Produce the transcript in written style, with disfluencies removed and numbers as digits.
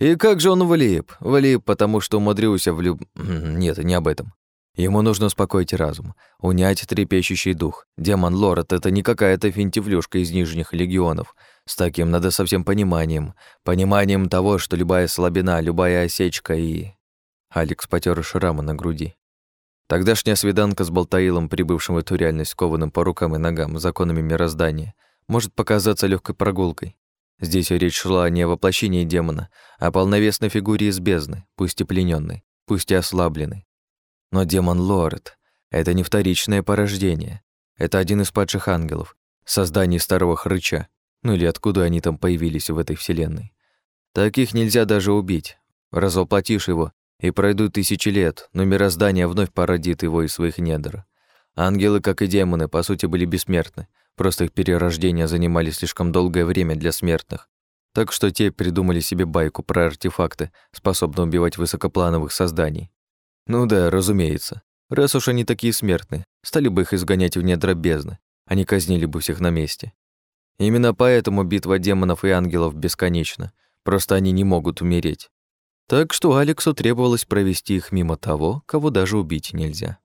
И как же он влип? Влип, потому что умудрился Нет, не об этом. Ему нужно успокоить разум, унять трепещущий дух. Демон Лорд — это не какая-то финтифлюшка из нижних легионов. С таким надо со всем пониманием. Пониманием того, что любая слабина, любая осечка и... Алекс потер шрамы на груди. Тогдашняя свиданка с Болтаилом, прибывшим в эту реальность, кованым по рукам и ногам, законами мироздания, может показаться легкой прогулкой. Здесь речь шла не о воплощении демона, а о полновесной фигуре из бездны, пусть и пленённой, пусть и ослабленной. Но демон-лорд — это не вторичное порождение. Это один из падших ангелов, созданий старого хрыча, ну или откуда они там появились в этой вселенной. Таких нельзя даже убить. Развоплотишь его, и пройдут тысячи лет, но мироздание вновь породит его из своих недр. Ангелы, как и демоны, по сути, были бессмертны, просто их перерождения занимали слишком долгое время для смертных, так что те придумали себе байку про артефакты, способные убивать высокоплановых созданий. Ну да, разумеется. Раз уж они такие смертные, стали бы их изгонять в недра бездны, они казнили бы всех на месте. Именно поэтому битва демонов и ангелов бесконечна, просто они не могут умереть. Так что Алексу требовалось провести их мимо того, кого даже убить нельзя.